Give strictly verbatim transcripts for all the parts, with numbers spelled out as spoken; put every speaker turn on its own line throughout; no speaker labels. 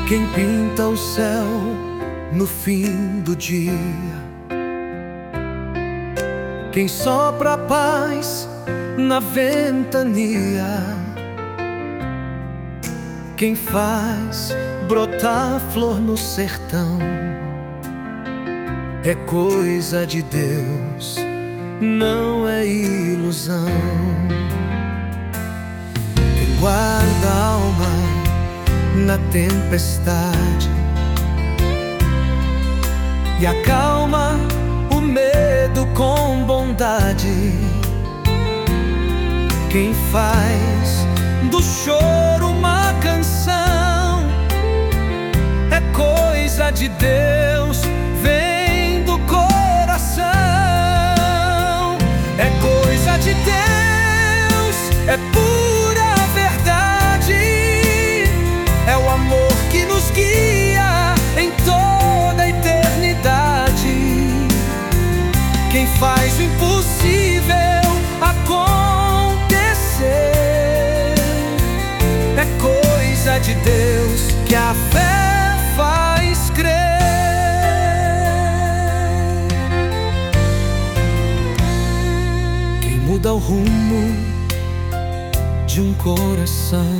quem pinta o céu no fim do dia, quem sopra a paz na ventania, quem faz brotar flor no sertão. É coisa de Deus, não é ilusão. Quem guarda a alma na tempestade e acalma o medo com bondade, quem faz do choro uma canção, é coisa de Deus, vem do coração. É coisa de Deus, é pura verdade, é o amor que nos guia em toda a eternidade. Quem faz o impossível acontecer, é coisa de Deus que a fé faz crer. Quem muda o rumo de um coração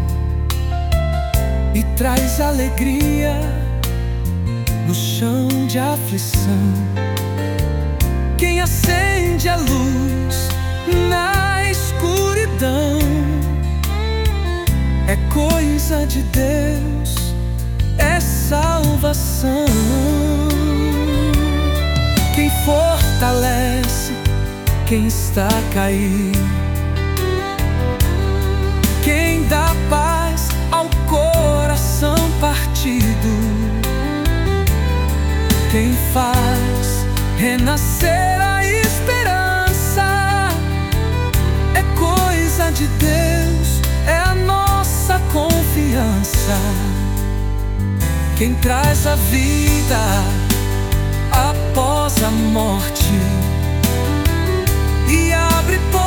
e traz alegria no chão de aflição, quem acende a luz na escuridão, é coisa de Deus, é salvação. Quem fortalece quem está caído, quem dá paz ao coração partido, quem faz renascer a esperança, é coisa de Deus, é a nossa confiança. Quem traz a vida após a morte e abre portas